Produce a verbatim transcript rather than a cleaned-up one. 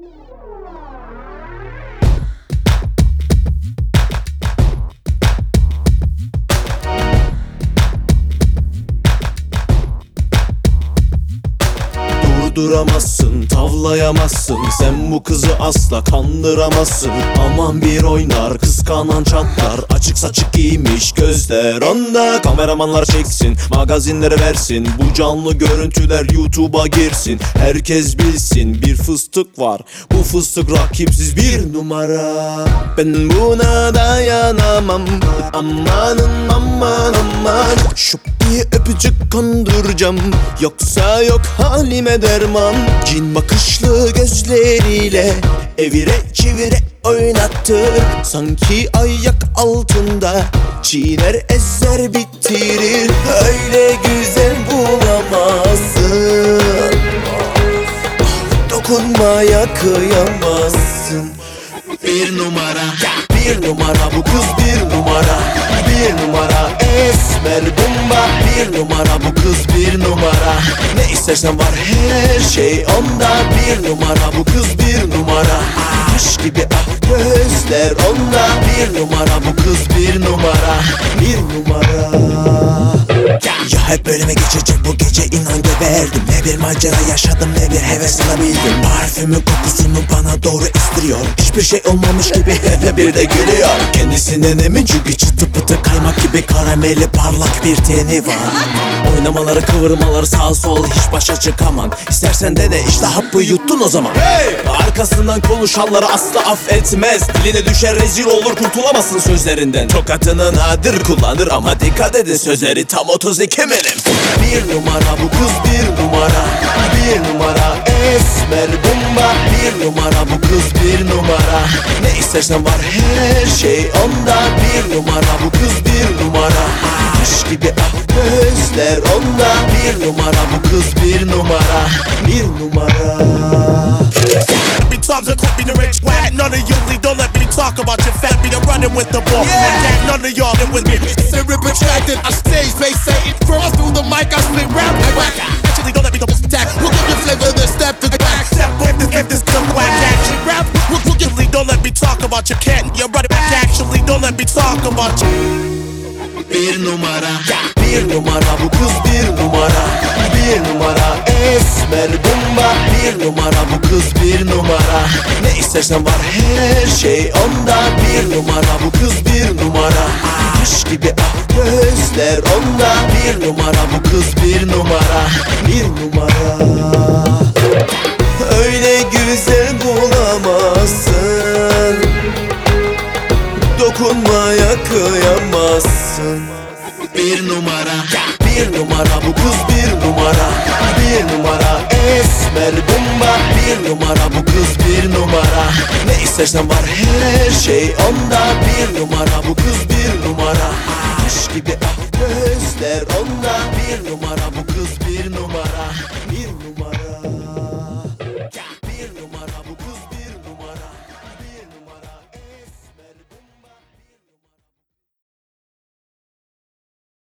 Durduramazsın, tavlayamazsın, sen bu kızı asla kandıramazsın. Aman bir oynar, kıskanan çatlar, açık saçık giymiş gözler onda. Kameramanlar çeksin, magazinlere versin, bu canlı görüntüler YouTube'a girsin. Herkes bilsin, bir fıstık var, bu fıstık rakipsiz bir numara. Ben buna dayanamam, amanın aman aman. Şu bir öpücük konduracağım, yoksa yok halime derman. Cin bakışlı gözleriyle evire çevire oynattır. Sanki ayak altında çiğner ezer bitirir. Öyle güzel bulamazsın, dokunmaya kıyamazsın. Bir numara, bir numara, bu kız bir numara. Bir numara esmer bomba, bir numara, bu kız bir numara. Ne istersen var, her şey onda. Bir numara, bu kız bir numara. Aşk gibi ah gözler onda. Bir numara, bu kız bir numara. Bir numara. Ya hep böyle mi geçecek bu gece, inan geberdim. Ne bir macera yaşadım, ne bir heves alabildim. Parfümün kokusunu bana doğru istiriyor. Hiçbir şey olmamış gibi hep bir de gülüyor. Kendisinden emin çünkü çıtı pıtı kaymak gibi karameli parlak bir teni var. Oynamaları kıvırmaları sağ sol hiç başa çıkamam. İstersen de de işte hapı yuttun o zaman. Hey! Arkasından konuşanları asla affetmez. Diline düşer rezil olur, kurtulamazsın sözlerinden. Tokatını nadir kullanır ama dikkat edin, sözleri tam otuz iki milim. Bir numara, bu kız bir numara. Bir numara esmer bomba. Bir numara, bu kız bir numara. Ne istersen var, her şey onda. Bir numara, bu kız bir numara. Aşk gibi ah gözler onda. Bir numara, bu kız bir numara. Bir numara. Times I could be the rich whack. None of you don't let me talk about your fat. Be the running with the ball. Yeah. None of y'all that with me. Say rip retracted. I stage face Satan. Cross through the mic. I spit rap like whack. Actually, don't let me double stack. We'll give you flavor the step to the back. Step with this, give this come whack. Actually, rap. We'll, we'll give, don't let me talk about your cat. You're running back. Actually, don't let me talk about you. Bir numara, bir numara, bu kız bir numara. Bir numara esmer bomba. Bir numara, bu kız bir numara. Ne istersen var, her şey onda. Bir numara, bu kız bir numara. Aşk gibi ah gözler onda. Bir numara, bu kız bir numara. Bir numara. Öyle güzel bulamazsın, dokunmaya kıyamazsın. Bir numara, bir numara, bu kız bir numara. Bir numara esmer bomba. Bir numara, bu kız bir numara. Ne istersen var, her şey onda. Bir numara, bu kız bir numara. Aşk gibi ah gözler onda. Bir numara, bu